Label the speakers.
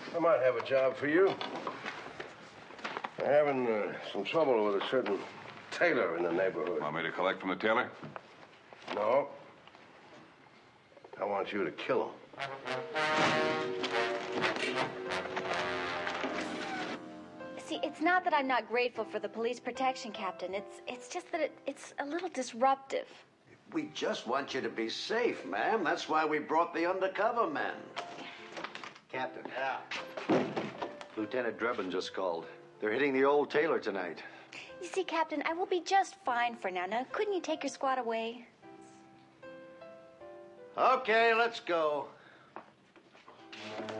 Speaker 1: I might have a job for you. I'm having some trouble with a certain tailor in the neighborhood.
Speaker 2: Want me to collect from the tailor?
Speaker 1: No. I want you to kill him.
Speaker 3: See, it's not that I'm not grateful for the police protection, Captain. It's just that it's a little disruptive.
Speaker 4: We just want you to be safe, ma'am. That's why we brought the undercover men. Captain.
Speaker 5: Yeah. Lieutenant Drebin just called. They're hitting the old tailor tonight.
Speaker 3: You see, Captain, I will be just fine for now. Now, couldn't you take your squad away?
Speaker 4: Okay, let's go.